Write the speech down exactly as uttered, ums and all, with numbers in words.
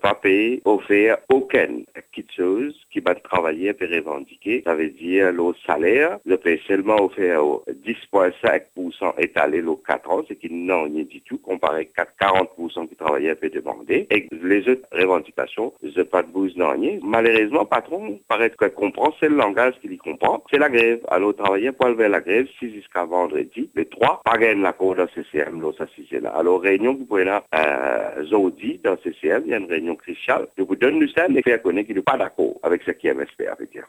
pas payer, offert aucune petite chose qui va travailler et revendiquer. Ça veut dire le salaire, le paye seulement offert dix virgule cinq pour cent étalé le quatre ans, ce qui n'en rien du tout, comparé à quarante pour cent qui travaillaient peut demander. Et les autres revendications, je pas de bouse non rien. Malheureusement, patron, paraît que comprend, c'est le langage qu'il comprend, c'est la grève. Alors, travailler pour lever la grève, si jusqu'à vendredi, le trois, pas gagner l'accord dans C C M, là, ça c'est là. Alors, réunion, vous pouvez là, euh, jeudi, dans C C M, il y a une réunion cruciale. Je vous donne le sein et faire connaître qu'il n'est pas d'accord avec ce qui est M S P, avec dire.